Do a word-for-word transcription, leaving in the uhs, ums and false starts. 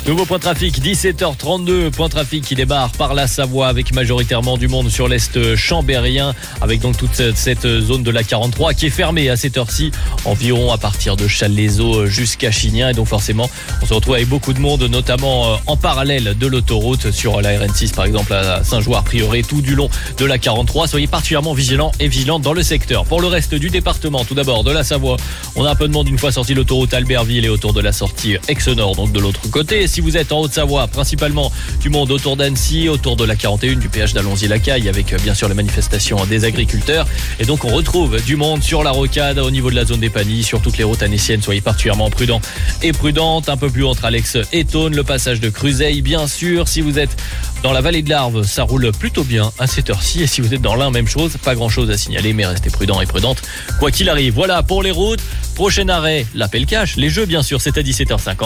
Nouveau point de trafic, dix-sept heures trente-deux, point de trafic qui débarre par la Savoie avec majoritairement du monde sur l'est chambérien, avec donc toute cette zone de la quarante-trois qui est fermée à cette heure-ci, environ à partir de Challes-les-Eaux jusqu'à Chignin. Et donc forcément, on se retrouve avec beaucoup de monde, notamment en parallèle de l'autoroute sur la R N six, par exemple à Saint-Jouard-Prieuré, tout du long de la quarante-trois. Soyez particulièrement vigilants et vigilantes dans le secteur. Pour le reste du département, tout d'abord de la Savoie, on a un peu de monde une fois sorti l'autoroute Albertville et autour de la sortie Aix-Nord, donc de l'autre côté. Si vous êtes en Haute-Savoie, principalement du monde autour d'Annecy, autour de la quarante et un, du péage d'Allonzy-Lacaille, avec bien sûr les manifestations des agriculteurs. Et donc on retrouve du monde sur la rocade au niveau de la zone des Panilles, sur toutes les routes annéciennes. Soyez particulièrement prudents et prudentes. Un peu plus entre Alex et Thônes, le passage de Cruzeil, bien sûr. Si vous êtes dans la vallée de l'Arve, ça roule plutôt bien à cette heure-ci. Et si vous êtes dans l'Ain, même chose, pas grand-chose à signaler, mais restez prudents et prudentes, quoi qu'il arrive. Voilà pour les routes. Prochain arrêt, l'appel cash, les jeux bien sûr, c'est à dix-sept heures cinquante.